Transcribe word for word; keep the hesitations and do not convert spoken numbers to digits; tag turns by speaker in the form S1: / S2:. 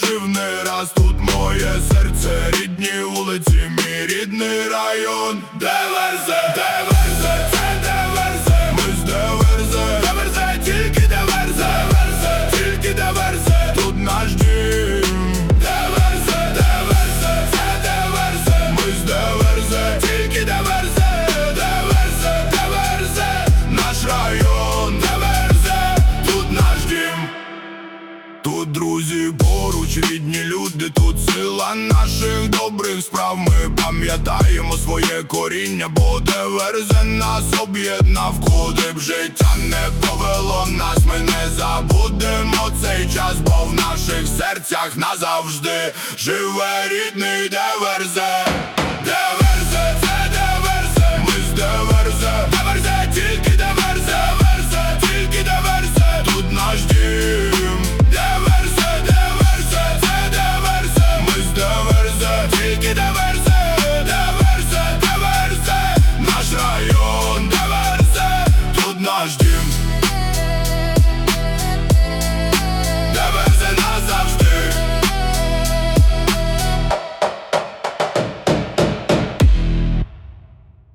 S1: жив не раз. Тут моє серце, рідні вулиці, мій рідний район. Деверзе, Деверзе, це Деверзе. Ми з Деверзе, Деверзе, тільки Деверзе, Деверзе, тільки Деверзе. Тут наш дім. Деверзе, Деверзе, це Деверзе. Ми з Деверзе, тільки Деверзе, Деверзе, Деверзе. Наш район, Деверзе, тут наш дім. Тут друзі поруч, рідні люди, тут сила наших добрих справ. Ми пам'ятаємо своє коріння, бо Деверзе нас об'єднав. Куди б життя не повело нас, ми не забудемо цей час, бо в наших серцях назавжди живе рідний Деверзе. Деверзе, це Деверзе. Ми з Деверзе, Деверзе, тільки Деверзе, Деверзе, тільки Деверзе. Тут наш дім. Деверзе, Деверзе, це Деверзе. Ми з Деверзе, тільки Деверзе.